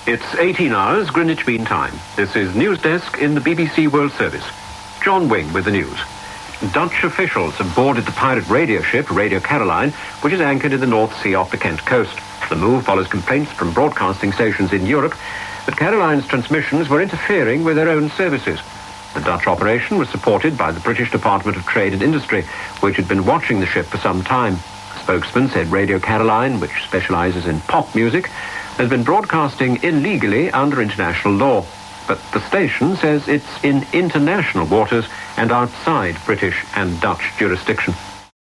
It's 18 hours, Greenwich Mean Time. This is News Desk in the BBC World Service. John Wing with the news. Dutch officials have boarded the pirate radio ship Radio Caroline, which is anchored in the North Sea off the Kent coast. The move follows complaints from broadcasting stations in Europe that Caroline's transmissions were interfering with their own services. The Dutch operation was supported by the British Department of Trade and Industry, which had been watching the ship for some time. A spokesman said Radio Caroline, which specializes in pop music, has been broadcasting illegally under international law. But the station says it's in international waters and outside British and Dutch jurisdiction.